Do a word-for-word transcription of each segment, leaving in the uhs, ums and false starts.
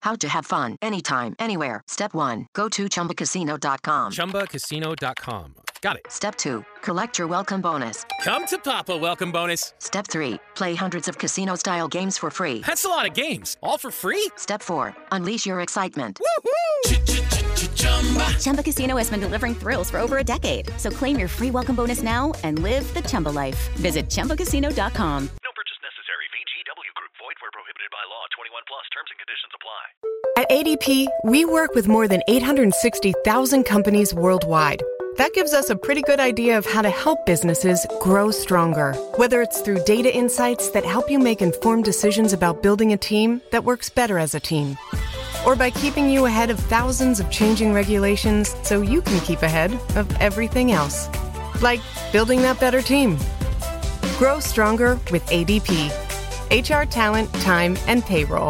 How to have fun anytime, anywhere. Step one. Go to Chumba Casino dot com. Chumba Casino dot com. Got it. Step two. Collect your welcome bonus. Come to Papa welcome bonus. Step three. Play hundreds of casino-style games for free. That's a lot of games. All for free? Step four. Unleash your excitement. Woohoo! Chumba Casino has been delivering thrills for over a decade. So claim your free welcome bonus now and live the Chumba life. Visit Chumba Casino dot com. No purchase necessary. V G W Group. Void where prohibited by law. twenty-one plus. Terms and conditions apply. At A D P, we work with more than eight hundred sixty thousand companies worldwide. That gives us a pretty good idea of how to help businesses grow stronger. Whether it's through data insights that help you make informed decisions about building a team that works better as a team, or by keeping you ahead of thousands of changing regulations so you can keep ahead of everything else. Like building that better team. Grow stronger with A D P. H R, talent, time, and payroll.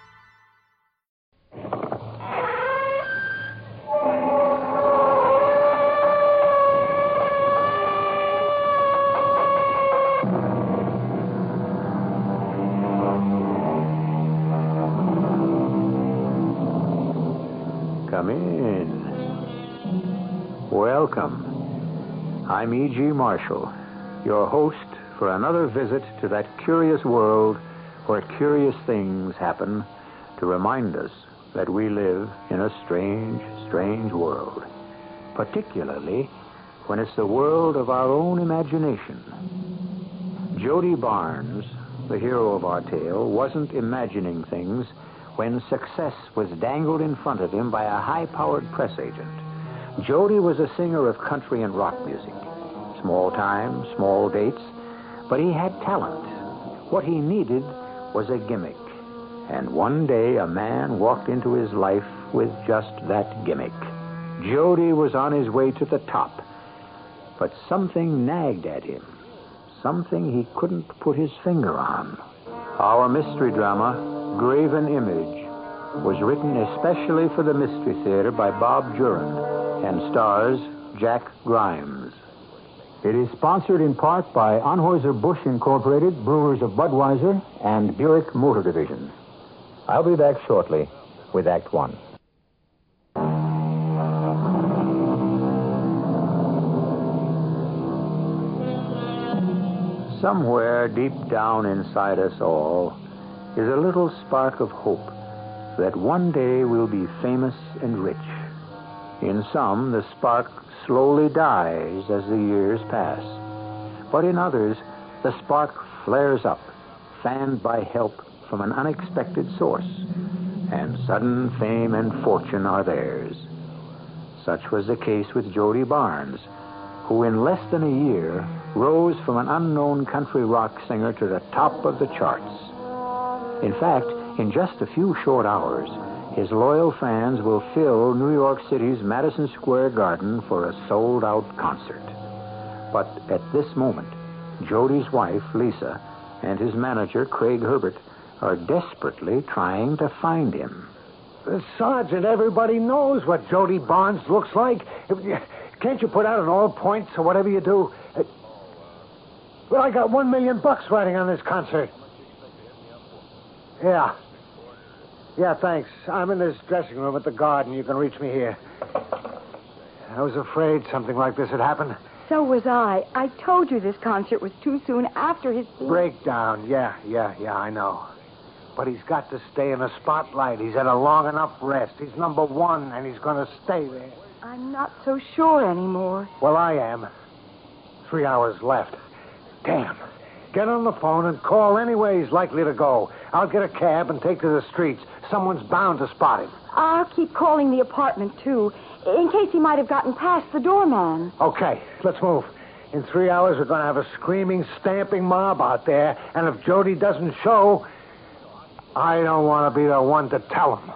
Come in. Welcome. I'm E G. Marshall, your host for another visit to that curious world where curious things happen to remind us that we live in a strange, strange world, particularly when it's the world of our own imagination. Jody Barnes, the hero of our tale, wasn't imagining things when success was dangled in front of him by a high-powered press agent. Jody was a singer of country and rock music. Small time, small dates, but he had talent. What he needed was a gimmick. And one day a man walked into his life with just that gimmick. Jody was on his way to the top, but something nagged at him. Something he couldn't put his finger on. Our mystery drama, Graven Image, was written especially for the Mystery Theater by Bob Juran and stars Jack Grimes. It is sponsored in part by Anheuser-Busch Incorporated, Brewers of Budweiser, and Buick Motor Division. I'll be back shortly with Act One. Somewhere deep down inside us all is a little spark of hope that one day we'll be famous and rich. In some, the spark slowly dies as the years pass. But in others, the spark flares up, fanned by help from an unexpected source, and sudden fame and fortune are theirs. Such was the case with Jody Barnes, who in less than a year rose from an unknown country rock singer to the top of the charts. In fact, in just a few short hours, his loyal fans will fill New York City's Madison Square Garden for a sold-out concert. But at this moment, Jody's wife, Lisa, and his manager, Craig Herbert, are desperately trying to find him. Uh, Sergeant, everybody knows what Jody Barnes looks like. Can't you put out an all points or whatever you do? Uh, well, I got one million bucks riding on this concert. Yeah. Yeah, thanks. I'm in this dressing room at the Garden. You can reach me here. I was afraid something like this had happened. So was I. I told you this concert was too soon after his... Breakdown. Yeah, yeah, yeah, I know. But he's got to stay in the spotlight. He's had a long enough rest. He's number one, and he's going to stay there. I'm not so sure anymore. Well, I am. Three hours left. Damn. Get on the phone and call anywhere he's likely to go. I'll get a cab and take to the streets. Someone's bound to spot him. I'll keep calling the apartment, too, in case he might have gotten past the doorman. Okay, let's move. In three hours, we're going to have a screaming, stamping mob out there, and if Jody doesn't show, I don't want to be the one to tell him.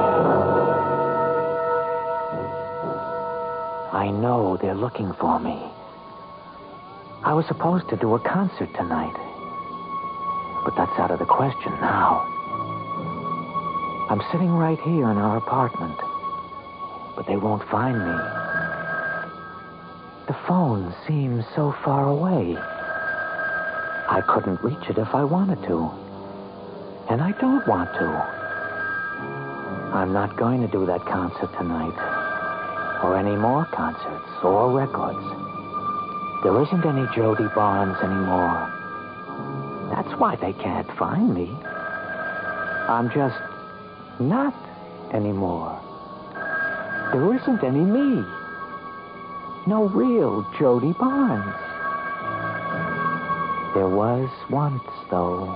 I know they're looking for me. I was supposed to do a concert tonight, but that's out of the question now. I'm sitting right here in our apartment, but they won't find me. The phone seems so far away. I couldn't reach it if I wanted to, and I don't want to. I'm not going to do that concert tonight. Or any more concerts or records. There isn't any Jody Barnes anymore. That's why they can't find me. I'm just not anymore. There isn't any me. No real Jody Barnes. There was once, though.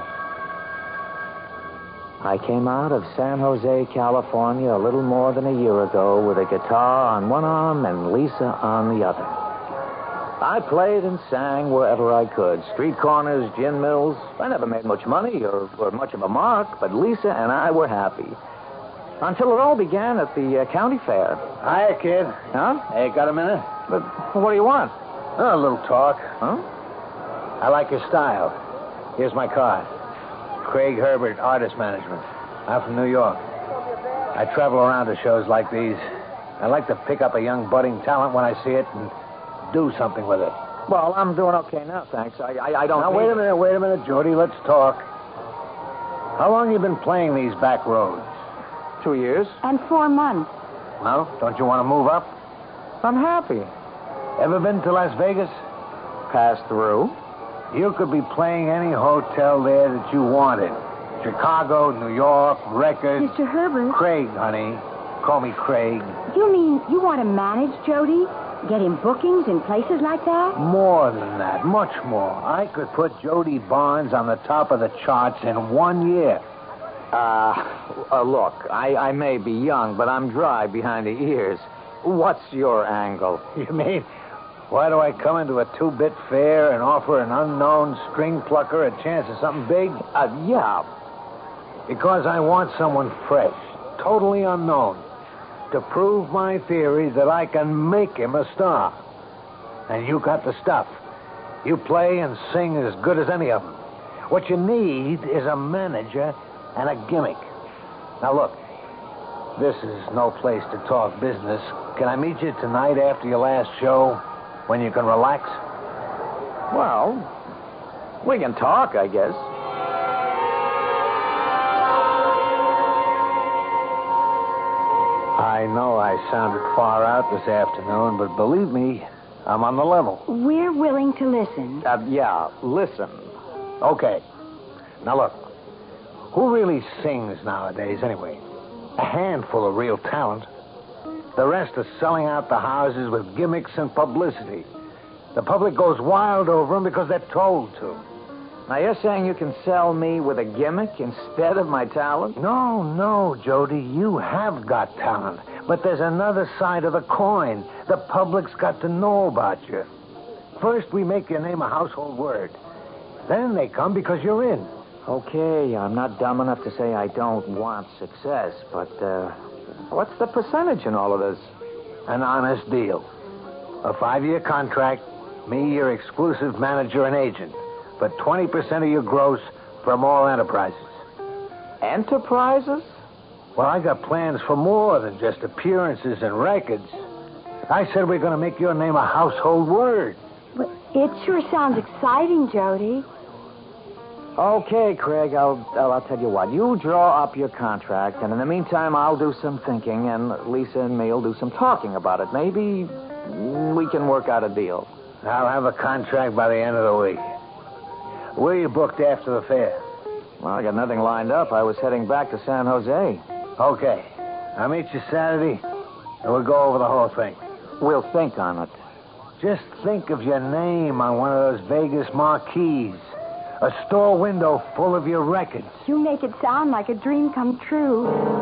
I came out of San Jose, California a little more than a year ago with a guitar on one arm and Lisa on the other. I played and sang wherever I could. Street corners, gin mills. I never made much money or, or much of a mark, but Lisa and I were happy. Until it all began at the uh, county fair. Hiya, kid. Huh? Hey, got a minute? But what do you want? Oh, a little talk. Huh? I like your style. Here's my card. Craig Herbert, Artist Management. I'm from New York. I travel around to shows like these. I like to pick up a young budding talent when I see it and do something with it. Well, I'm doing okay now, thanks. I I, I don't Now, need... wait a minute, wait a minute, Jody. Let's talk. How long you been playing these back roads? Two years. And four months. Well, don't you want to move up? I'm happy. Ever been to Las Vegas? Passed through. You could be playing any hotel there that you wanted. Chicago, New York, records. Mister Herbert. Craig, honey. Call me Craig. You mean you want to manage Jody? Get him bookings in places like that? More than that. Much more. I could put Jody Barnes on the top of the charts in one year. Uh, uh look, I, I may be young, but I'm dry behind the ears. What's your angle? You mean, why do I come into a two-bit fair and offer an unknown string plucker a chance at something big? Uh, yeah. Because I want someone fresh, totally unknown, to prove my theory that I can make him a star. And you got the stuff. You play and sing as good as any of them. What you need is a manager and a gimmick. Now, look, this is no place to talk business. Can I meet you tonight after your last show when you can relax? Well, we can talk, I guess. I know I sounded far out this afternoon, but believe me, I'm on the level. We're willing to listen. Uh, yeah, listen. Okay. Now, look, who really sings nowadays, anyway? A handful of real talent. The rest are selling out the houses with gimmicks and publicity. The public goes wild over them because they're told to. Now, you're saying you can sell me with a gimmick instead of my talent? No, no, Jody, you have got talent. But there's another side of the coin. The public's got to know about you. First, we make your name a household word. Then they come because you're in. Okay, I'm not dumb enough to say I don't want success, but, uh, what's the percentage in all of this? An honest deal. A five-year contract, me your exclusive manager and agent, but twenty percent of your gross from all enterprises. Enterprises? Well, I got plans for more than just appearances and records. I said we're going to make your name a household word. But it sure sounds exciting, Jody. Okay, Craig, I'll, I'll I'll tell you what. You draw up your contract, and in the meantime, I'll do some thinking, and Lisa and me will do some talking about it. Maybe we can work out a deal. I'll have a contract by the end of the week. Where are you booked after the fair? Well, I got nothing lined up. I was heading back to San Jose. Okay. I'll meet you Saturday, and we'll go over the whole thing. We'll think on it. Just think of your name on one of those Vegas marquees. A store window full of your records. You make it sound like a dream come true.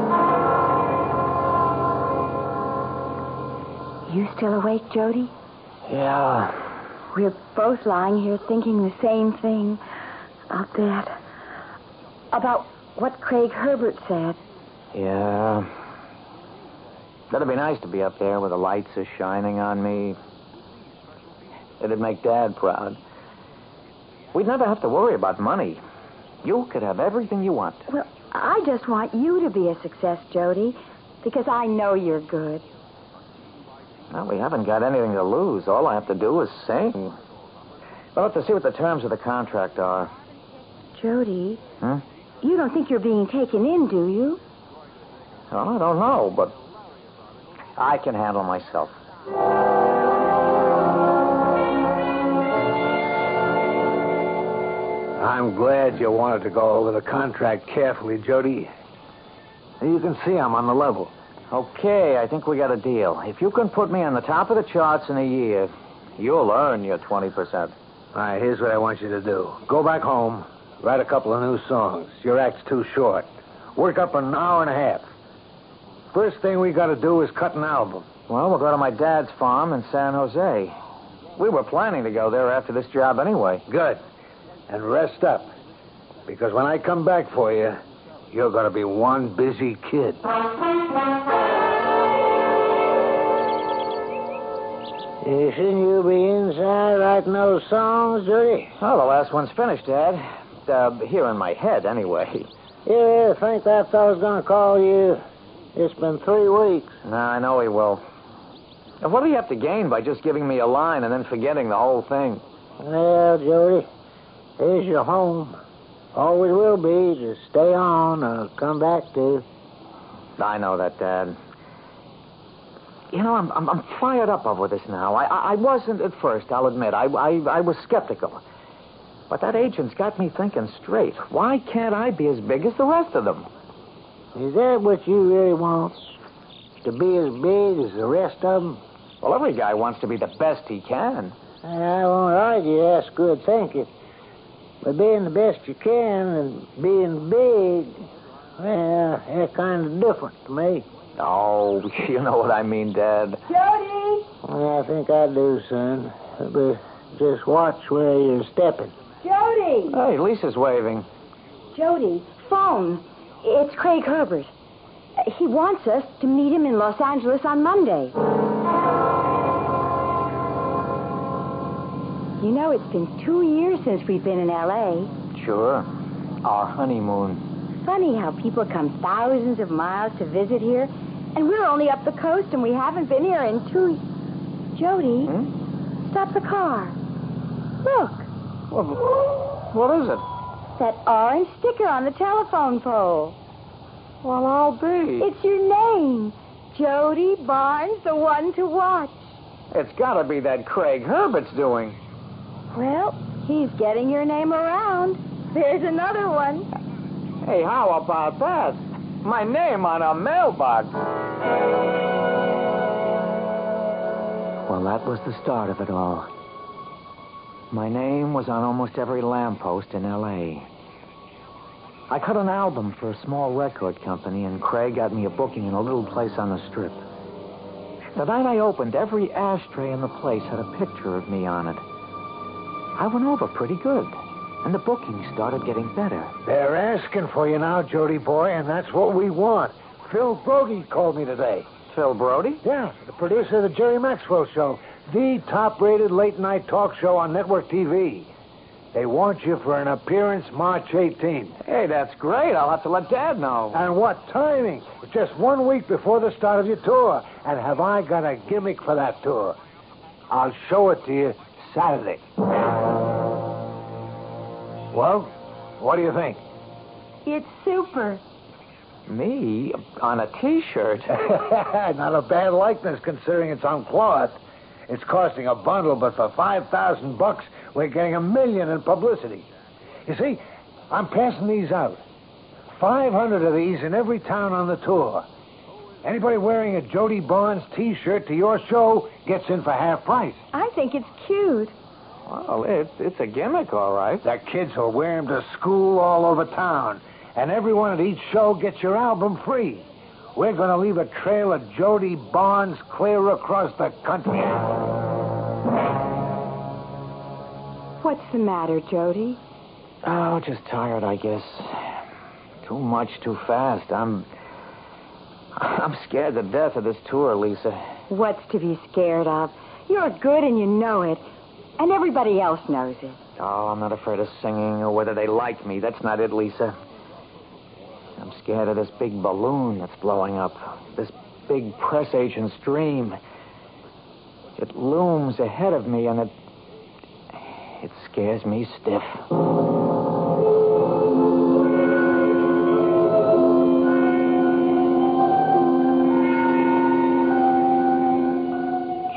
You still awake, Jody? Yeah. We're both lying here thinking the same thing about that. About what Craig Herbert said. Yeah. That'd be nice to be up there where the lights are shining on me. It'd make Dad proud. We'd never have to worry about money. You could have everything you want. Well, I just want you to be a success, Jody, because I know you're good. Well, we haven't got anything to lose. All I have to do is sing. We'll have to see what the terms of the contract are. Jody, Hmm? you don't think you're being taken in, do you? Well, I don't know, but I can handle myself. I'm glad you wanted to go over the contract carefully, Jody. You can see I'm on the level. Okay, I think we got a deal. If you can put me on the top of the charts in a year, you'll earn your twenty percent. All right, here's what I want you to do. Go back home, write a couple of new songs. Your act's too short. Work up an hour and a half. First thing we got to do is cut an album. Well, we'll go to my dad's farm in San Jose. We were planning to go there after this job anyway. Good. And rest up. Because when I come back for you, you're going to be one busy kid. Shouldn't you be inside writing those songs, Jody? Oh, the last one's finished, Dad. Uh, here in my head, anyway. You really think that fellow's going to call you? It's been three weeks. No, I know he will. What do you have to gain by just giving me a line and then forgetting the whole thing? Well, Jody, here's your home. Always will be to stay on or come back to. I know that, Dad. You know, I'm I'm, I'm fired up over this now. I, I I wasn't at first, I'll admit. I, I I was skeptical. But that agent's got me thinking straight. Why can't I be as big as the rest of them? Is that what you really want? To be as big as the rest of them? Well, every guy wants to be the best he can. I won't argue that's good thinking. But being the best you can and being big, well, they're kind of different to me. Oh, you know what I mean, Dad. Jody! Well, I think I do, son. But just watch where you're stepping. Jody! Hey, Lisa's waving. Jody, phone. It's Craig Herbert. He wants us to meet him in Los Angeles on Monday. You know, it's been two years since we've been in L A. Sure. Our honeymoon. Funny how people come thousands of miles to visit here, and we're only up the coast and we haven't been here in two... Jody, Hmm? stop the car. Look. Well, what is it? That orange sticker on the telephone pole. Well, I'll be. It's your name. Jody Barnes, the one to watch. It's got to be that Craig Herbert's doing. Well, he's getting your name around. There's another one. Hey, how about that? My name on a mailbox. Well, that was the start of it all. My name was on almost every lamppost in L A. I cut an album for a small record company, and Craig got me a booking in a little place on the Strip. The night I opened, every ashtray in the place had a picture of me on it. I went over pretty good, and the bookings started getting better. They're asking for you now, Jody boy, and that's what we want. Phil Brody called me today. Phil Brody? Yeah, the producer of the Jerry Maxwell Show, the top-rated late-night talk show on network T V. They want you for an appearance March eighteenth. Hey, that's great. I'll have to let Dad know. And what timing? Just one week before the start of your tour. And have I got a gimmick for that tour? I'll show it to you Saturday. Well, what do you think? It's super. Me? On a T-shirt? Not a bad likeness considering it's on cloth. It's costing a bundle, but for five thousand bucks, we're getting a million in publicity. You see, I'm passing these out. five hundred of these in every town on the tour. Anybody wearing a Jody Barnes T-shirt to your show gets in for half price. I think it's cute. Well, it's, it's a gimmick, all right. The kids will wear them to school all over town. And everyone at each show gets your album free. We're going to leave a trail of Jody Barnes clear across the country. What's the matter, Jody? Oh, just tired, I guess. Too much, too fast. I'm... I'm scared to death of this tour, Lisa. What's to be scared of? You're good and you know it. And everybody else knows it. Oh, I'm not afraid of singing or whether they like me. That's not it, Lisa. I'm scared of this big balloon that's blowing up. This big press agent's dream. It looms ahead of me, and it... It scares me stiff.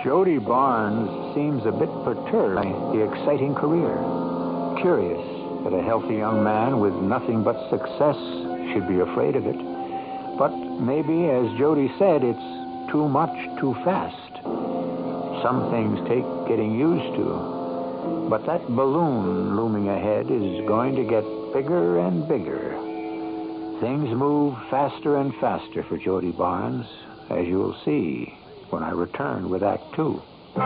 Jody Barnes seems a bit perturbed by the exciting career. Curious that a healthy young man with nothing but success should be afraid of it. But maybe, as Jody said, it's too much too fast. Some things take getting used to. But that balloon looming ahead is going to get bigger and bigger. Things move faster and faster for Jody Barnes, as you'll see when I return with Act Two.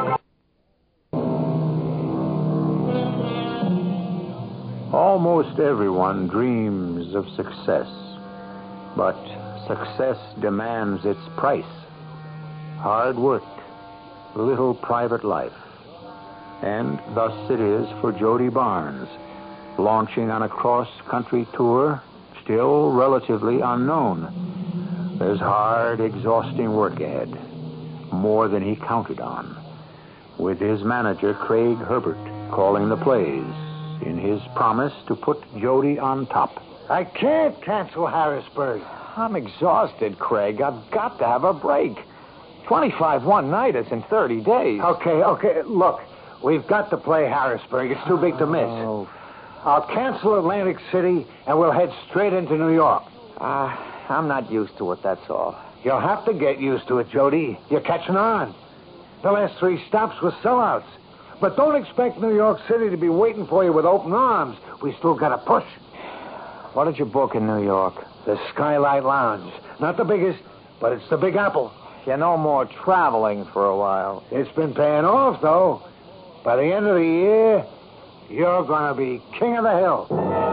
Almost everyone dreams of success, but success demands its price. Hard work, little private life. And thus it is for Jody Barnes, launching on a cross-country tour, still relatively unknown. There's hard, exhausting work ahead, more than he counted on, with his manager, Craig Herbert, calling the plays in his promise to put Jody on top. I can't cancel Harrisburg. I'm exhausted, Craig. I've got to have a break. twenty-five one-nighters in thirty days. Okay, okay, look. We've got to play Harrisburg. It's too big to miss. Oh. I'll cancel Atlantic City, and we'll head straight into New York. Uh, I'm not used to it, that's all. You'll have to get used to it, Jody. You're catching on. The last three stops were sellouts. But don't expect New York City to be waiting for you with open arms. We still got to push. What did you book in New York? The Skylight Lounge. Not the biggest, but it's the Big Apple. You no more traveling for a while. It's been paying off, though. By the end of the year, you're going to be king of the hill.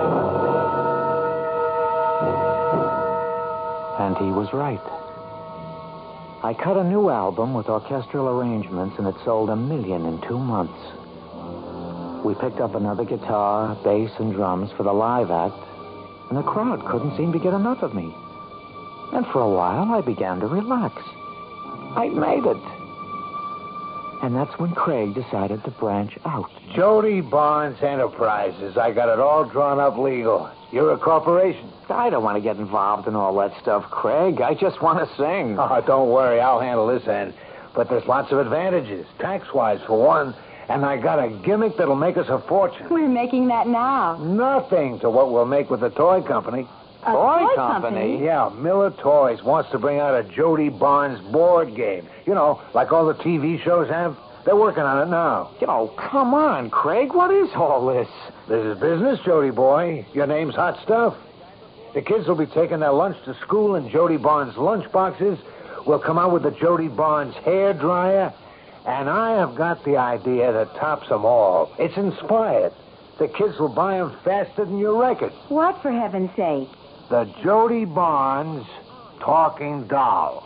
And he was right. I cut a new album with orchestral arrangements, and it sold a million in two months. We picked up another guitar, bass, and drums for the live act, and the crowd couldn't seem to get enough of me. And for a while, I began to relax. I made it. And that's when Craig decided to branch out. Jody Barnes Enterprises. I got it all drawn up legal. You're a corporation. I don't want to get involved in all that stuff, Craig. I just want to sing. Oh, don't worry. I'll handle this end. But there's lots of advantages, tax-wise, for one. And I got a gimmick that'll make us a fortune. We're making that now. Nothing to what we'll make with the toy company. A Toy toy company? company? Yeah, Miller Toys wants to bring out a Jody Barnes board game. You know, like all the T V shows have. They're working on it now. You know, come on, Craig. What is all this? This is business, Jody boy. Your name's hot stuff. The kids will be taking their lunch to school in Jody Barnes lunch boxes. We'll come out with the Jody Barnes hair dryer. And I have got the idea that tops them all. It's inspired. The kids will buy them faster than your record. What, for heaven's sake? The Jody Barnes talking doll.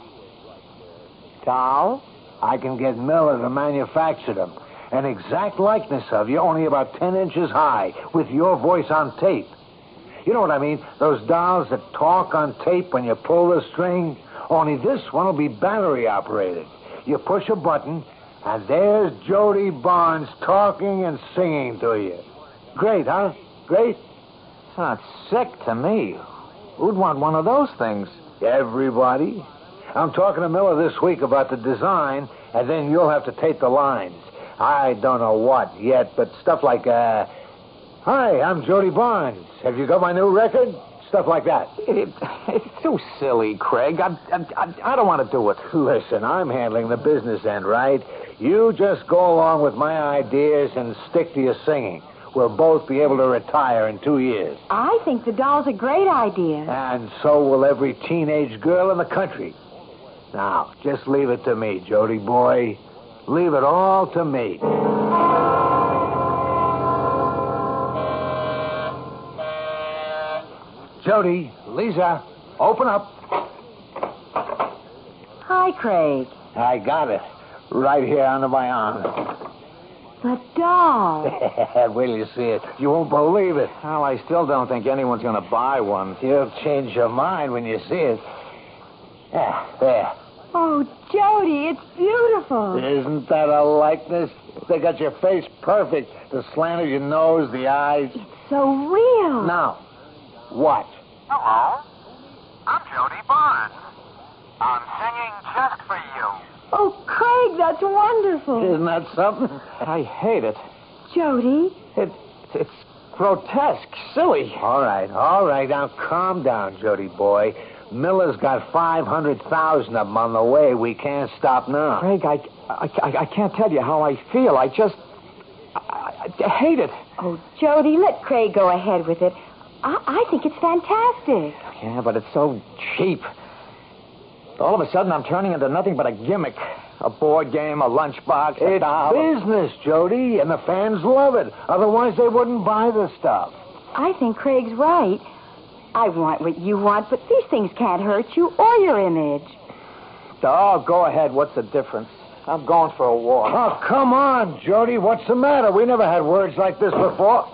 Doll? I can get Miller to manufacture them. An exact likeness of you, only about ten inches high, with your voice on tape. You know what I mean? Those dolls that talk on tape when you pull the string. Only this one will be battery operated. You push a button, and there's Jody Barnes talking and singing to you. Great, huh? Great? Sounds sick to me. Who'd want one of those things? Everybody. I'm talking to Miller this week about the design, and then you'll have to tape the lines. I don't know what yet, but stuff like, uh, hi, I'm Jody Barnes. Have you got my new record? Stuff like that. It, it's too silly, Craig. I, I, I don't want to do it. Listen, I'm handling the business end, right? You just go along with my ideas and stick to your singing. We'll both be able to retire in two years. I think the doll's a great idea. And so will every teenage girl in the country. Now, just leave it to me, Jody boy. Leave it all to me. Jody, Lisa, open up. Hi, Craig. I got it. Right here under my arm. The doll. Wait till you see it. You won't believe it. Well, I still don't think anyone's going to buy one. You'll change your mind when you see it. Yeah, there. Oh, Jody, it's beautiful. Isn't that a likeness? They got your face perfect. The slant of your nose, the eyes. It's so real. Now, watch. Hello. I'm Jody Barnes. I'm singing just for you. Oh, Craig, that's wonderful. Isn't that something? I hate it. Jody? It, it's grotesque, silly. All right, all right. Now, calm down, Jody boy. Miller's got five hundred thousand of them on the way. We can't stop now. Craig, I, I, I can't tell you how I feel. I just... I, I hate it. Oh, Jody, let Craig go ahead with it. I, I think it's fantastic. Yeah, but it's so cheap. All of a sudden, I'm turning into nothing but a gimmick. A board game, a lunchbox, a It's doll. business, Jody, and the fans love it. Otherwise, they wouldn't buy the stuff. I think Craig's right. I want what you want, but these things can't hurt you or your image. Oh, go ahead. What's the difference? I'm going for a walk. Oh, come on, Jody. What's the matter? We never had words like this before.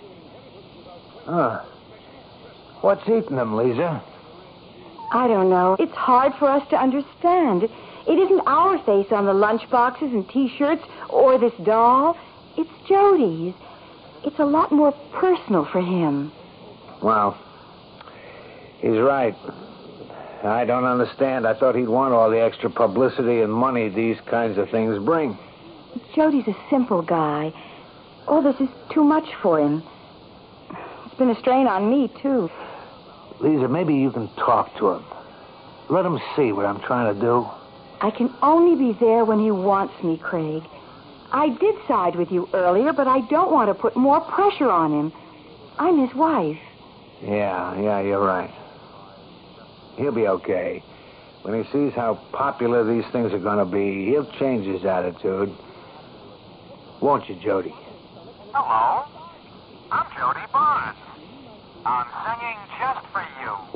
Huh. What's eating them, Lisa? I don't know. It's hard for us to understand. It isn't our face on the lunchboxes and T-shirts or this doll. It's Jody's. It's a lot more personal for him. Well, he's right. I don't understand. I thought he'd want all the extra publicity and money these kinds of things bring. Jody's a simple guy. All this is too much for him. It's been a strain on me, too. Lisa, maybe you can talk to him. Let him see what I'm trying to do. I can only be there when he wants me, Craig. I did side with you earlier, but I don't want to put more pressure on him. I'm his wife. Yeah, yeah, you're right. He'll be okay. When he sees how popular these things are going to be, he'll change his attitude. Won't you, Jody? Hello. I'm Jody Barnes. I'm singing just for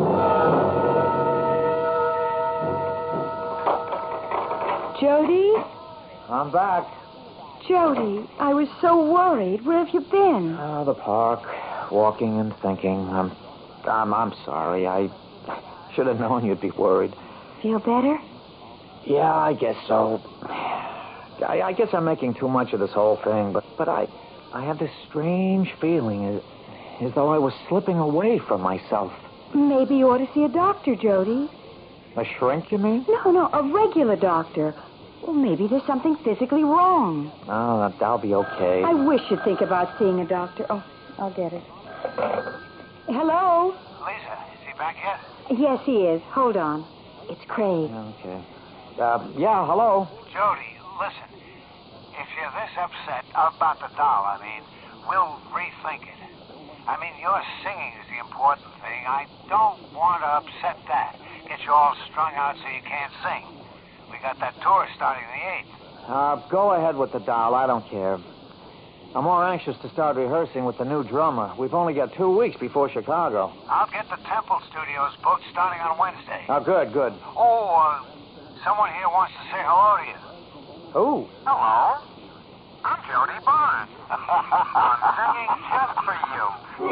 you. Jody? I'm back. Jody, I was so worried. Where have you been? Oh, the park, walking and thinking. I'm, I'm, I'm sorry. I should have known you'd be worried. Feel better? Yeah, I guess so. I, I guess I'm making too much of this whole thing, but, but I, I have this strange feeling as, as though I was slipping away from myself. Maybe you ought to see a doctor, Jody. A shrink, you mean? No, no, a regular doctor. Well, maybe there's something physically wrong. Oh, that, that'll be okay. I wish you'd think about seeing a doctor. Oh, I'll get it. Hello? Lisa, is he back yet? Yes, he is. Hold on. It's Craig. Okay. Uh, yeah, hello? Jody, listen. If you're this upset about the doll, I mean, we'll rethink it. I mean, your singing is the important thing. I don't want to upset that. Get you all strung out so you can't sing. We got that tour starting the eighth. Uh, go ahead with the doll. I don't care. I'm more anxious to start rehearsing with the new drummer. We've only got two weeks before Chicago. I'll get the Temple Studios booked starting on Wednesday. Oh, good, good. Oh, uh, someone here wants to say hello to you. Who? Hello. I'm Jody Barnes. I'm singing just for you.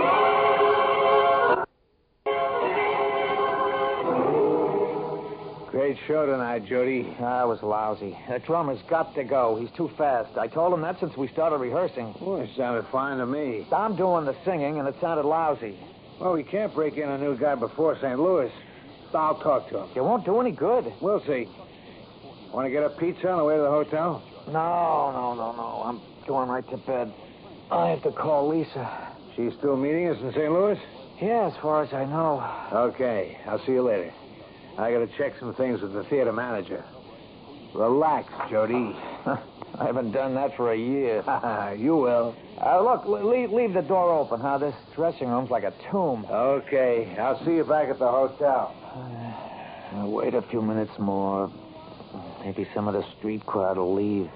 Great show tonight, Jody. That was lousy. That drummer's got to go. He's too fast. I told him that since we started rehearsing. Well, it sounded fine to me. I'm doing the singing, and it sounded lousy. Well, we can't break in a new guy before Saint Louis. I'll talk to him. It won't do any good. We'll see. Want to get a pizza on the way to the hotel? No, no, no, no. I'm going right to bed. I have to call Lisa. She's still meeting us in Saint Louis? Yeah, as far as I know. Okay. I'll see you later. I got to check some things with the theater manager. Relax, Jody. I haven't done that for a year. You will. Uh, look, leave, leave the door open, huh? This dressing room's like a tomb. Okay. I'll see you back at the hotel. I'll wait a few minutes more. Maybe some of the street crowd will leave.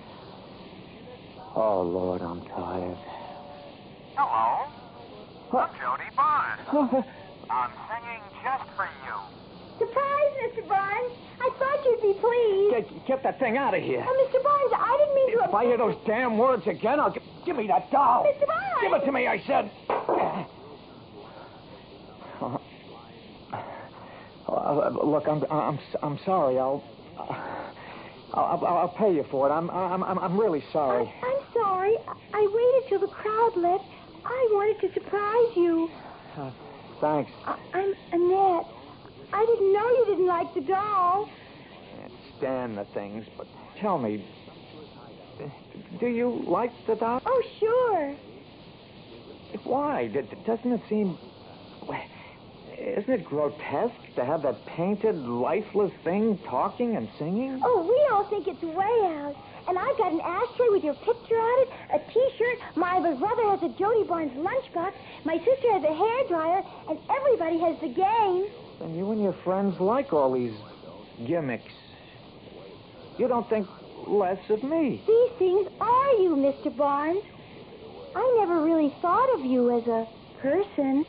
Oh, Lord, I'm tired. Hello. I'm Jody Barnes. I'm singing just for you. Surprise, Mister Barnes. I thought you'd be pleased. Get, get that thing out of here. Oh, Mister Barnes, I didn't mean to... If I hear those damn words again, I'll... Give, give me that doll. Mister Barnes! Give it to me, I said. Uh, look, I'm, I'm, I'm sorry. I'll, I'll, I'll pay you for it. I'm, I'm, I'm, I'm really sorry. I, I'm sorry. I waited till the crowd left. I wanted to surprise you. Uh, thanks. I, I'm Annette. I didn't know you didn't like the doll. Can't stand the things, but tell me, do you like the doll? Oh, sure. Why? D- Doesn't it seem... Isn't it grotesque to have that painted, lifeless thing talking and singing? Oh, we all think it's way out. And I've got an ashtray with your picture on it, a T-shirt, my brother has a Jody Barnes lunchbox, my sister has a hairdryer, and everybody has the game. And you and your friends like all these gimmicks. You don't think less of me. These things are you, Mister Barnes. I never really thought of you as a person.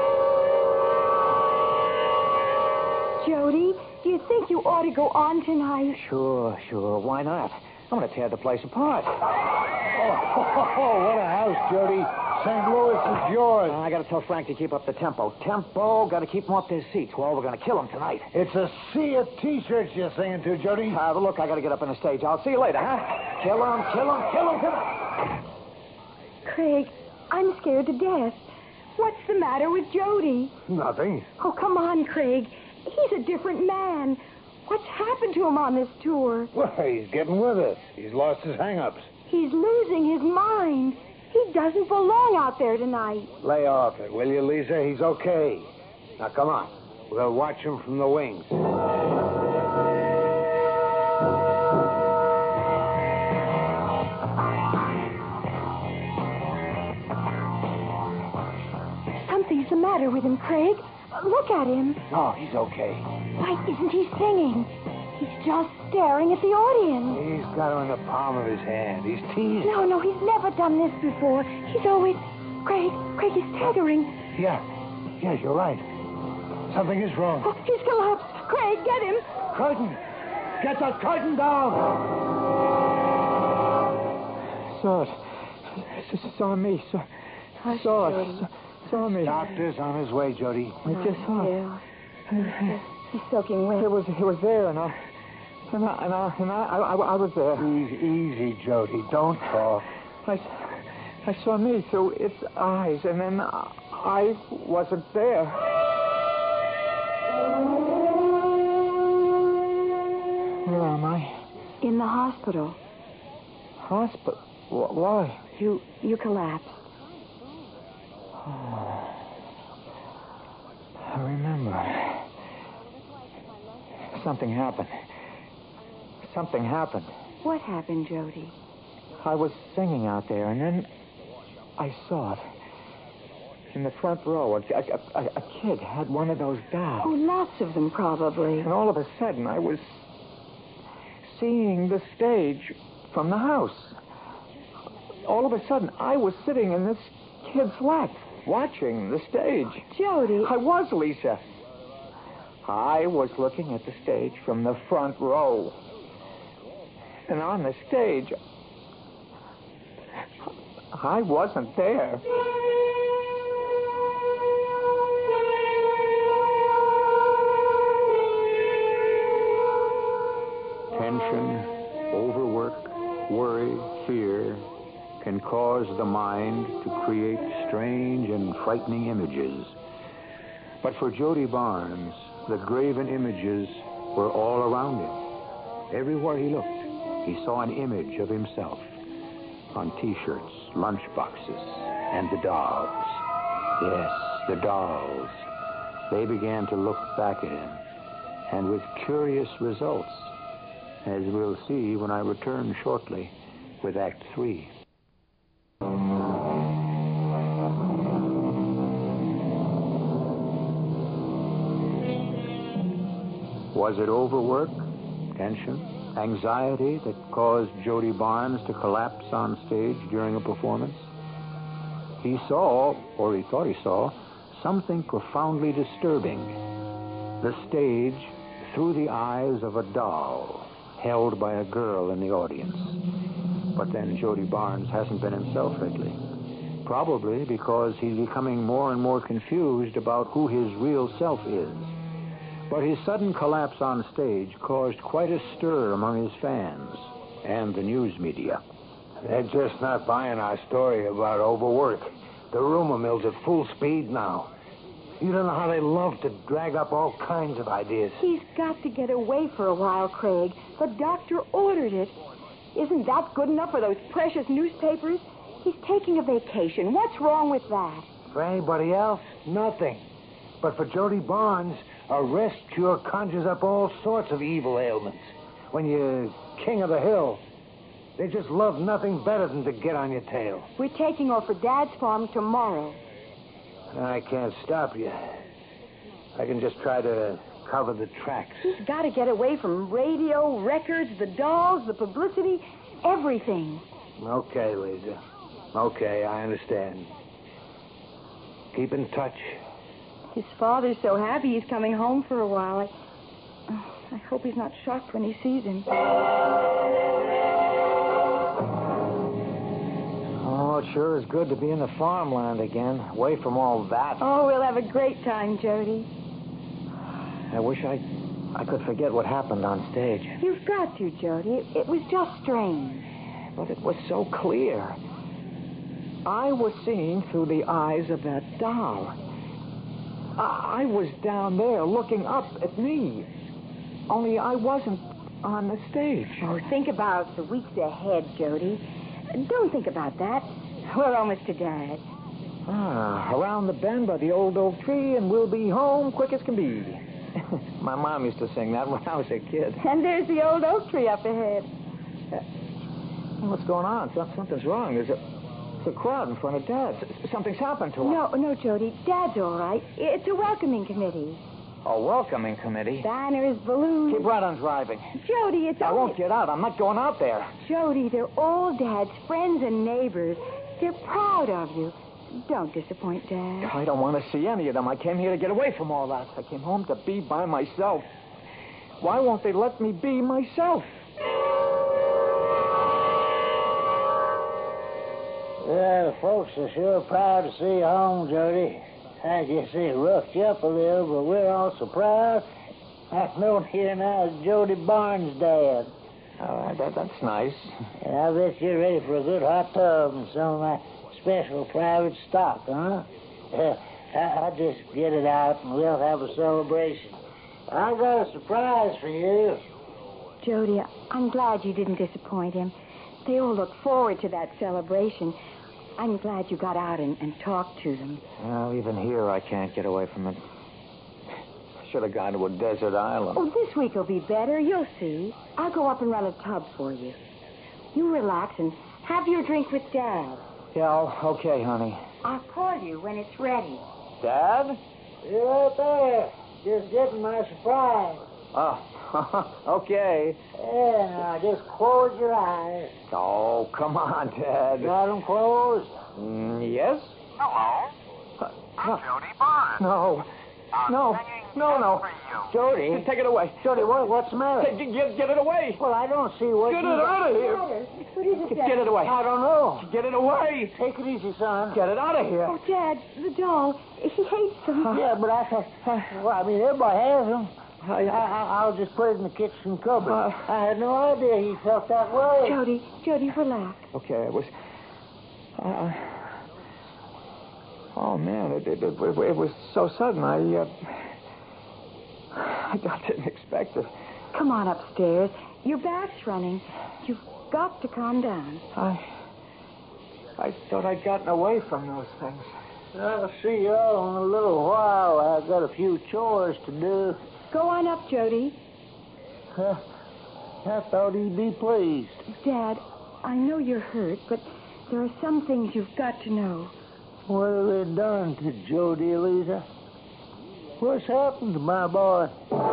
Jody, do you think you ought to go on tonight? Sure, sure. Why not? I'm going to tear the place apart. Oh, oh, oh, what a house, Jody. Saint Louis is yours. I got to tell Frank to keep up the tempo. Tempo, got to keep them off their seats. Well, we're going to kill them tonight. It's a sea of T-shirts you're singing to, Jody. Uh, look, I got to get up on the stage. I'll see you later, huh? Kill them, kill them, kill them, kill them. Craig, I'm scared to death. What's the matter with Jody? Nothing. Oh, come on, Craig. He's a different man. What's happened to him on this tour? Well, he's getting with us. He's lost his hang-ups. He's losing his mind. He doesn't belong out there tonight. Lay off it, will you, Lisa? He's okay. Now, come on. We'll watch him from the wings. Something's the matter with him, Craig. Look at him. No, he's okay. Why isn't he singing? He's just staring at the audience. He's got him in the palm of his hand. He's teasing. No, no, he's never done this before. He's always... Craig, Craig is staggering. Yeah. Yes, you're right. Something is wrong. Oh, he's collapsed. Craig, get him. Curtain. Get that curtain down. Saw it. S- Saw me. Saw, saw it. Saw, saw me. Doctor's on his way, Jody. I just saw it. He's soaking wet. It was, it was there, and I... And I, and I, and I, I, I was there. Easy, easy, Jody. Don't talk. I, I saw me through its eyes, and then I, I wasn't there. Where am I? In the hospital. Hospital? Wh- Why? You, you collapsed. Oh. I remember. Something happened. Something happened. What happened, Jody? I was singing out there, and then I saw it. In the front row, a, a, a, a kid had one of those dolls. Oh, lots of them, probably. And all of a sudden, I was seeing the stage from the house. All of a sudden, I was sitting in this kid's lap, watching the stage. Jody. I was, Lisa. I was looking at the stage from the front row. And on the stage, I wasn't there. Tension, overwork, worry, fear can cause the mind to create strange and frightening images. But for Jody Barnes, the graven images were all around him. Everywhere he looked, he saw an image of himself on T-shirts, lunchboxes, and the dolls. Yes, the dolls. They began to look back at him, and with curious results, as we'll see when I return shortly with Act Three. Was it overwork, tension, anxiety that caused Jody Barnes to collapse on stage during a performance? He saw, or he thought he saw, something profoundly disturbing. The stage through the eyes of a doll held by a girl in the audience. But then Jody Barnes hasn't been himself lately. Probably because he's becoming more and more confused about who his real self is. But his sudden collapse on stage caused quite a stir among his fans and the news media. They're just not buying our story about overwork. The rumor mill's at full speed now. You don't know how they love to drag up all kinds of ideas. He's got to get away for a while, Craig. The doctor ordered it. Isn't that good enough for those precious newspapers? He's taking a vacation. What's wrong with that? For anybody else, nothing. But for Jody Barnes, a rest cure conjures up all sorts of evil ailments. When you're king of the hill, they just love nothing better than to get on your tail. We're taking off for Dad's farm tomorrow. I can't stop you. I can just try to cover the tracks. He's got to get away from radio, records, the dolls, the publicity, everything. Okay, Lisa. Okay, I understand. Keep in touch. His father's so happy he's coming home for a while. I, oh, I hope he's not shocked when he sees him. Oh, it sure is good to be in the farmland again, away from all that. Oh, we'll have a great time, Jody. I wish I, I could forget what happened on stage. You've got to, Jody. It, it was just strange. But it was so clear. I was seeing through the eyes of that doll. I, I was down there looking up at me. Only I wasn't on the stage. Oh, think about the weeks ahead, Jody. Don't think about that. We're almost to Dad. Ah, around the bend by the old oak tree, and we'll be home quick as can be. My mom used to sing that when I was a kid. And there's the old oak tree up ahead. Uh, what's going on? Something's wrong. There's a, there's a crowd in front of Dad's. Something's happened to him. No, no, Jody. Dad's all right. It's a welcoming committee. A welcoming committee? Banners, balloons. Keep right on driving. Jody, it's I all... won't get out. I'm not going out there. Jody, they're all Dad's friends and neighbors. They're proud of you. Don't disappoint Dad. I don't want to see any of them. I came here to get away from all that. I came home to be by myself. Why won't they let me be myself? Well, the folks are sure proud to see you home, Jody. I guess they roughed you up a little, but we're all so proud. I've known here now as Jody Barnes' dad. Oh, that, that's nice. And I bet you're ready for a good hot tub and some of my special private stock, huh? Uh, I, I'll just get it out and we'll have a celebration. I got a surprise for you. Jody, I'm glad you didn't disappoint him. They all look forward to that celebration. I'm glad you got out and, and talked to them. Well, even here I can't get away from it. Should have gone to a desert island. Oh, this week will be better. You'll see. I'll go up and run a tub for you. You relax and have your drink with Dad. Yeah, oh, okay, honey. I'll call you when it's ready. Dad? You're right there. Just getting my surprise. Oh, okay. Yeah, now just close your eyes. Oh, come on, Dad. Got them closed? Mm, yes? Hello. Uh, I'm no. Jody Barnes. No. I'm No. singing No, no. just for you. Jody, take it away. Jody, what, what's the matter? Get, get, get it away. Well, I don't see what Get you... it out of here. What is it, Dad? Get it away. I don't know. Get it away. Take it easy, son. Get it out of here. Oh, Dad, the doll. He hates them. Yeah, but I thought... Well, I mean, everybody has them. I, I, I, I'll just put it in the kitchen cupboard. Uh, I had no idea he felt that way. Jody, Jody, relax. Okay, it was... Uh, oh, man, it, it, it, it was so sudden. I, uh... I didn't expect it. Come on upstairs. Your back's running. You've got to calm down. I... I thought I'd gotten away from those things. I'll see you all in a little while. I've got a few chores to do. Go on up, Jody. Uh, I thought he'd be pleased. Dad, I know you're hurt, but there are some things you've got to know. What have they done to Jody, Lisa? What's happened to my boy?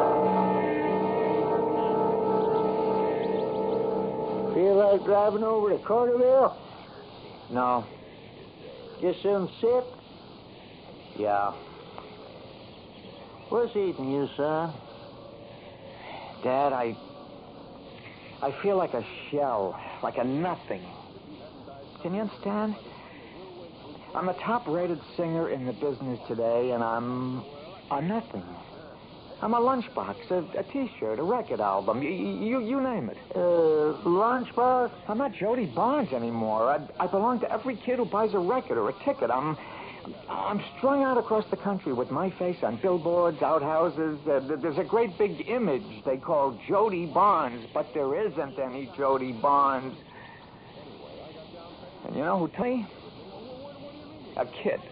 Feel like driving over to Carterville? No. Just sit and sit? Yeah. What's eating you, son? Dad, I... I feel like a shell, like a nothing. Can you understand? I'm a top-rated singer in the business today, and I'm a nothing. I'm a lunchbox, a, a T-shirt, a record album, you, you, you name it. Uh, lunchbox? I'm not Jody Barnes anymore. I, I belong to every kid who buys a record or a ticket. I'm, I'm strung out across the country with my face on billboards, outhouses. Uh, there's a great big image they call Jody Barnes, but there isn't any Jody Barnes. And you know who told me? A kid.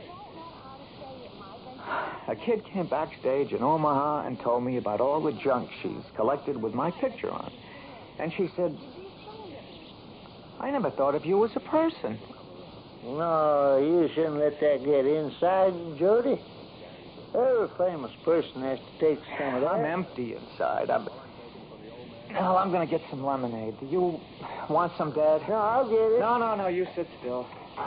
A kid came backstage in Omaha and told me about all the junk she's collected with my picture on. And she said, I never thought of you as a person. No, you shouldn't let that get inside, Jody. Every famous person has to take some of that. I'm empty inside. I'm... Oh, I'm going to get some lemonade. Do you want some, Dad? No, I'll get it. No, no, no, you sit still.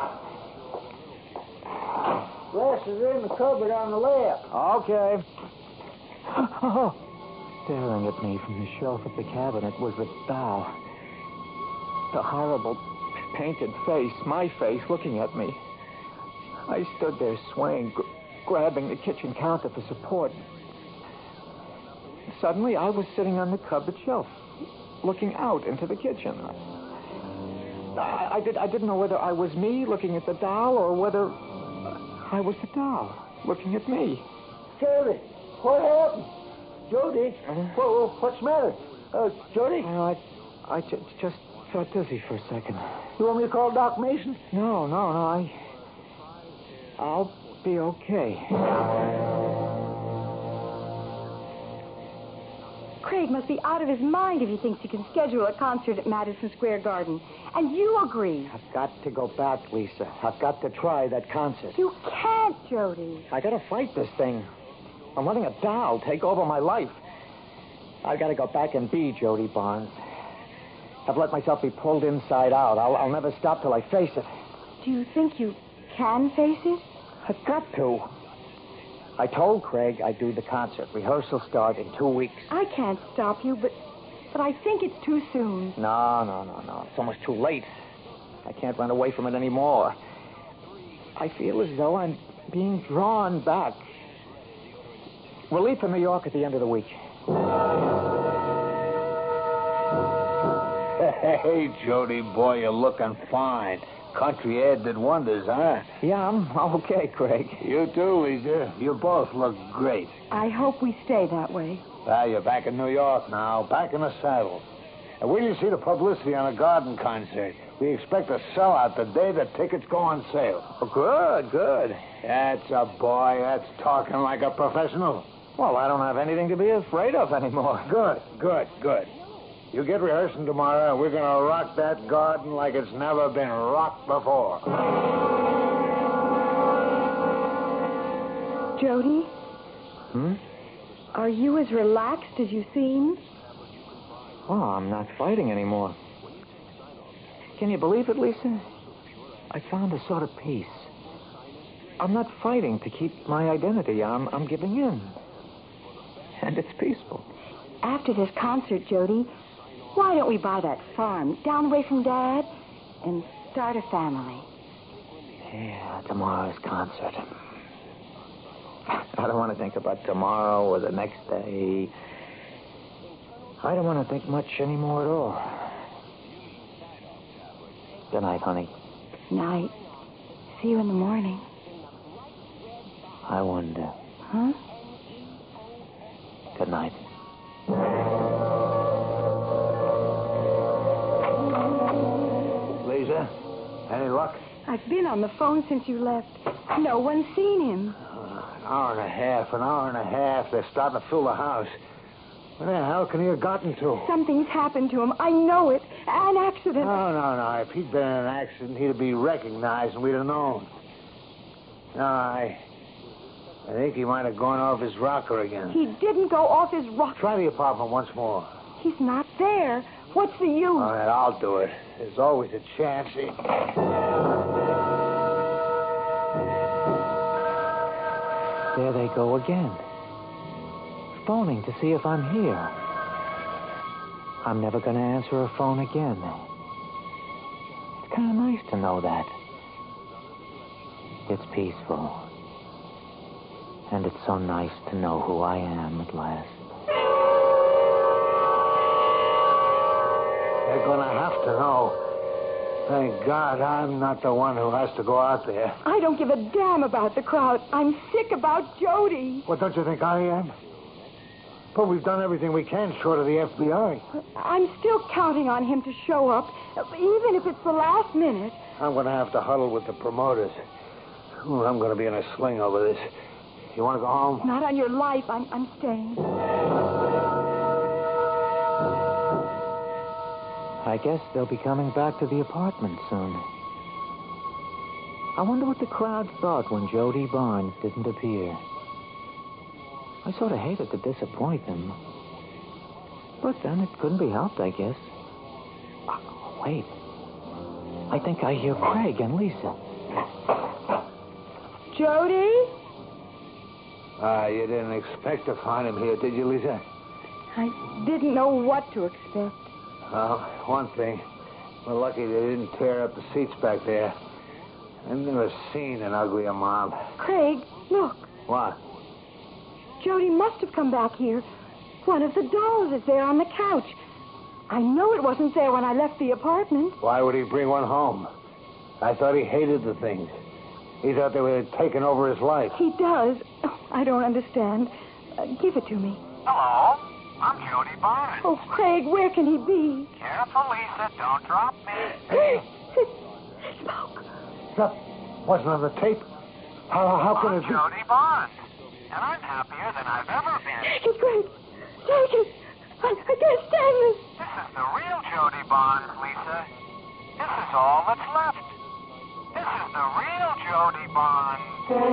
Glass is in the cupboard on the left. Okay. Oh, staring at me from the shelf of the cabinet was the doll. The horrible painted face, my face, looking at me. I stood there swaying, gr- grabbing the kitchen counter for support. Suddenly, I was sitting on the cupboard shelf, looking out into the kitchen. I, I, did, I didn't know whether I was me looking at the doll or whether I was the doll looking at me. Jody, what happened? Jody, Uh, whoa, what's the matter? Uh, Jody? I, I j- just felt dizzy for a second. You want me to call Doc Mason? No, no, no, I... I'll be okay. Craig must be out of his mind if he thinks he can schedule a concert at Madison Square Garden. And you agree. I've got to go back, Lisa. I've got to try that concert. You can't, Jody. I gotta fight this thing. I'm letting a doll take over my life. I've got to go back and be Jody Barnes. I've let myself be pulled inside out. I'll, I'll never stop till I face it. Do you think you can face it? I've got to. I told Craig I'd do the concert. Rehearsals start in two weeks. I can't stop you, but but I think it's too soon. No, no, no, no. It's almost too late. I can't run away from it anymore. I feel as though I'm being drawn back. We'll leave for New York at the end of the week. Hey, Jody, boy, you're looking fine. Country air did wonders, huh? Yeah, I'm okay, Craig. You too, Lisa. You both look great. I hope we stay that way. Well, you're back in New York now, back in the saddle. And wait till you see the publicity on the Garden concert. We expect to sell out the day the tickets go on sale. Oh, good, good. That's a boy. That's talking like a professional. Well, I don't have anything to be afraid of anymore. Good, good, good. You get rehearsing tomorrow, and we're going to rock that Garden like it's never been rocked before. Jody? Hmm? Are you as relaxed as you seem? Oh, I'm not fighting anymore. Can you believe it, Lisa? I found a sort of peace. I'm not fighting to keep my identity. I'm, I'm giving in. And it's peaceful. After this concert, Jody, why don't we buy that farm down away from Dad and start a family? Yeah, tomorrow's concert. I don't want to think about tomorrow or the next day. I don't want to think much anymore at all. Good night, honey. Night. See you in the morning. I wonder. Huh? Good night. Lisa, any luck? I've been on the phone since you left. No one's seen him. Uh, an hour and a half, an hour and a half. They're starting to fill the house. Where the hell can he have gotten to? Something's happened to him. I know it. An accident. No, no, no. If he'd been in an accident, he'd be recognized and we'd have known. No, I... I think he might have gone off his rocker again. He didn't go off his rocker. Try the apartment once more. He's not there. What's the use? All right, I'll do it. There's always a chance. He... There they go again. Phoning to see if I'm here. I'm never going to answer a phone again. It's kind of nice to know that. It's peaceful. And it's so nice to know who I am at last. They're going to have to know. Thank God I'm not the one who has to go out there. I don't give a damn about the crowd. I'm sick about Jody. Well, don't you think I am? But we've done everything we can short of the F B I. I'm still counting on him to show up, even if it's the last minute. I'm going to have to huddle with the promoters. Ooh, I'm going to be in a sling over this. You want to go home? Not on your life. I'm, I'm staying. I guess they'll be coming back to the apartment soon. I wonder what the crowd thought when Jody Barnes didn't appear. I sort of hated to disappoint them. But then it couldn't be helped, I guess. Oh, wait. I think I hear Craig and Lisa. Jody? Ah, uh, you didn't expect to find him here, did you, Lisa? I didn't know what to expect. Well, one thing. We're lucky they didn't tear up the seats back there. I've never seen an uglier mob. Craig, look. What? Jody must have come back here. One of the dolls is there on the couch. I know it wasn't there when I left the apartment. Why would he bring one home? I thought he hated the things. He thought they were taking over his life. He does. Oh, I don't understand. Uh, give it to me. Hello. I'm Jody Barnes. Oh, Craig, where can he be? Careful, Lisa. Don't drop me. Smoke. That wasn't on the tape. How, how can I'm it be? Jody Barnes. And I'm happier than I've ever been. Take it, Craig. Take it. I, I can't stand this. This is the real Jody Barnes, Lisa. This is all that's left. This is the real Jody Barnes.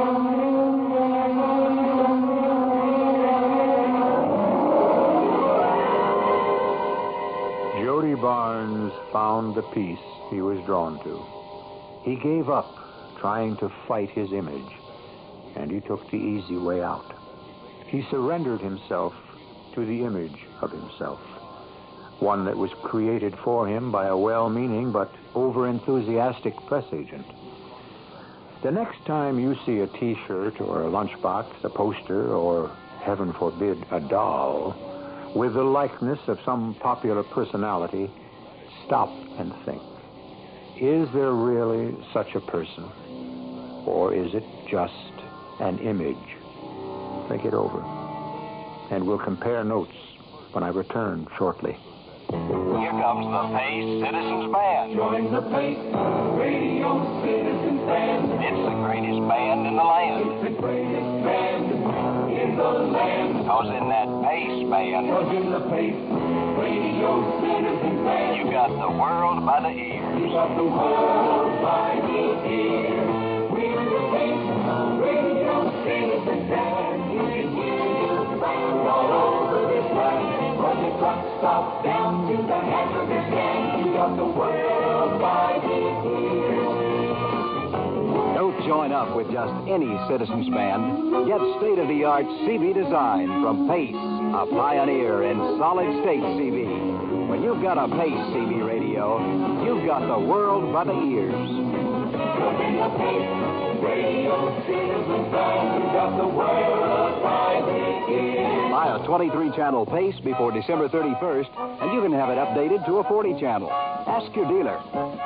Jody Barnes found the peace he was drawn to. He gave up trying to fight his image, and he took the easy way out. He surrendered himself to the image of himself, one that was created for him by a well-meaning but over-enthusiastic press agent. The next time you see a T-shirt or a lunchbox, a poster, or, heaven forbid, a doll, with the likeness of some popular personality, stop and think. Is there really such a person? Or is it just an image? Think it over. And we'll compare notes when I return shortly. Here comes the Pace Citizens Band. Join the Pace Radio Citizens Band. It's the greatest band in the land. It's the greatest band in the land. Because in that Pace band, Because in the Pace Radio Citizens Band, you got the world by the ears. You got the world by the ears. We're the Pace Radio Citizens Band. You can hear the band all over this land. From the truck stop down to the hamburger stand, you got the world by the ears. Don't join up with just any Citizens Band. Get state-of-the-art C B design from Pace, a pioneer in solid-state C B. When you've got a Pace C B radio, you've got the world by the ears. You're in the Pace Radio Citizens Band, you got the world by the ears. Buy a twenty-three channel Pace before December thirty-first, and you can have it updated to a forty channel. Ask your dealer.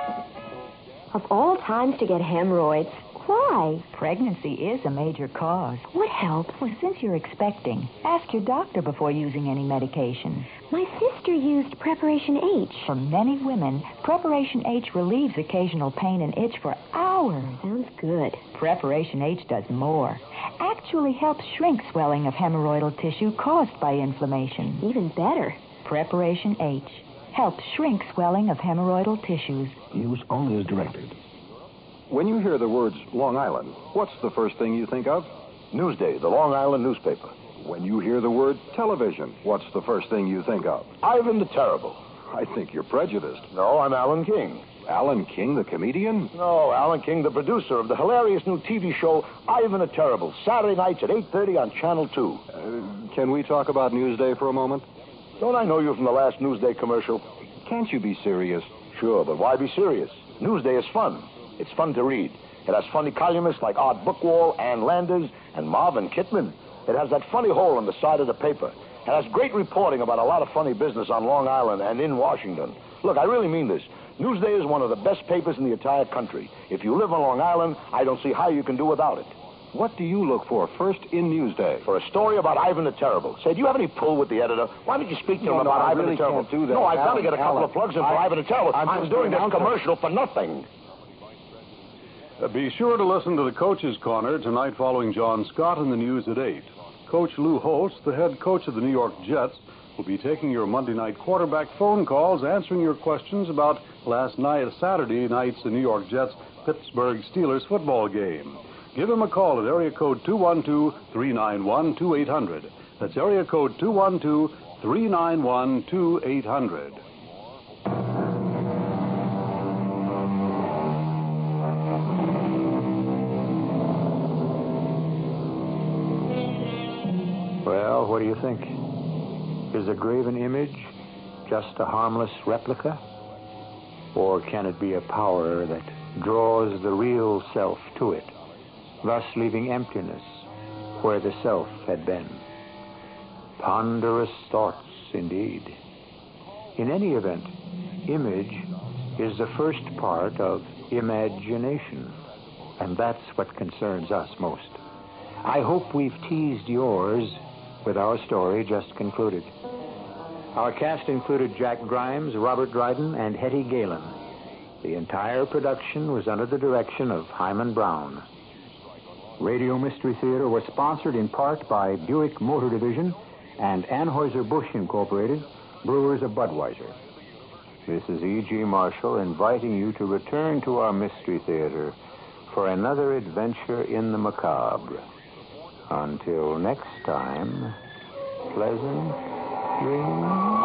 Of all times to get hemorrhoids, why? Pregnancy is a major cause. What helps? Well, since you're expecting, ask your doctor before using any medication. My sister used Preparation H. For many women, Preparation H relieves occasional pain and itch for hours. Sounds good. Preparation H does more. Actually helps shrink swelling of hemorrhoidal tissue caused by inflammation. Even better. Preparation H helps shrink swelling of hemorrhoidal tissues. Use only as directed. When you hear the words Long Island, what's the first thing you think of? Newsday, the Long Island newspaper. When you hear the word television, what's the first thing you think of? Ivan the Terrible. I think you're prejudiced. No, I'm Alan King. Alan King, the comedian? No, Alan King, the producer of the hilarious new T V show Ivan the Terrible, Saturday nights at eight thirty on Channel two. Uh, can we talk about Newsday for a moment? Don't I know you from the last Newsday commercial? Can't you be serious? Sure, but why be serious? Newsday is fun. It's fun to read. It has funny columnists like Art Bookwall, Ann Landers, and Marvin Kittman. It has that funny hole in the side of the paper. It has great reporting about a lot of funny business on Long Island and in Washington. Look, I really mean this. Newsday is one of the best papers in the entire country. If you live on Long Island, I don't see how you can do without it. What do you look for first in Newsday? For a story about Ivan the Terrible. Say, do you have any pull with the editor? Why don't you speak to No, him no, about I Ivan really the Terrible? can't do that. No, I've got to Alan, get a couple Alan, of plugs in for I- Ivan the Terrible. I'm I'm, just doing this announcing. commercial for nothing. Uh, be sure to listen to the Coach's Corner tonight following John Scott in the news at eight. Coach Lou Holtz, the head coach of the New York Jets, will be taking your Monday night quarterback phone calls, answering your questions about last night, Saturday night's New York Jets Pittsburgh Steelers football game. Give him a call at area code two one two, three nine one, two eight zero zero. That's area code two one two, three nine one, two eight zero zero. Well, what do you think? Is a graven image just a harmless replica? Or can it be a power that draws the real self to it, thus leaving emptiness where the self had been? Ponderous thoughts, indeed. In any event, image is the first part of imagination, and that's what concerns us most. I hope we've teased yours with our story just concluded. Our cast included Jack Grimes, Robert Dryden, and Hetty Galen. The entire production was under the direction of Hyman Brown. Radio Mystery Theater was sponsored in part by Buick Motor Division and Anheuser-Busch Incorporated, brewers of Budweiser. This is E G. Marshall inviting you to return to our Mystery Theater for another adventure in the macabre. Until next time, pleasant dreams.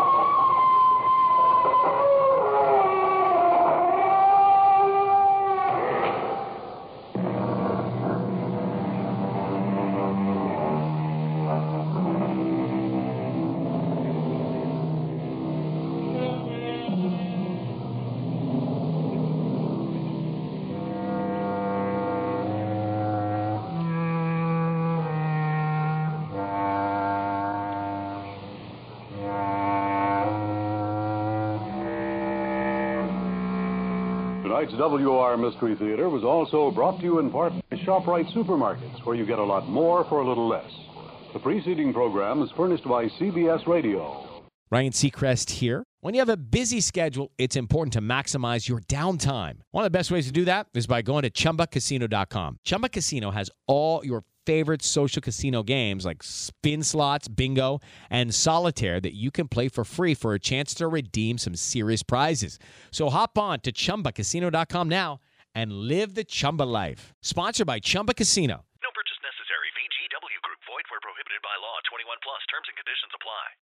Tonight's W O R Mystery Theater was also brought to you in part by ShopRite Supermarkets, where you get a lot more for a little less. The preceding program is furnished by C B S Radio. Ryan Seacrest here. When you have a busy schedule, it's important to maximize your downtime. One of the best ways to do that is by going to Chumba Casino dot com. Chumba Casino has all your favorite social casino games like spin slots, bingo, and solitaire that you can play for free for a chance to redeem some serious prizes. So hop on to Chumba Casino dot com now and live the Chumba life. Sponsored by Chumba Casino. No purchase necessary. V G W Group. Void where prohibited by law. twenty-one plus. Terms and conditions apply.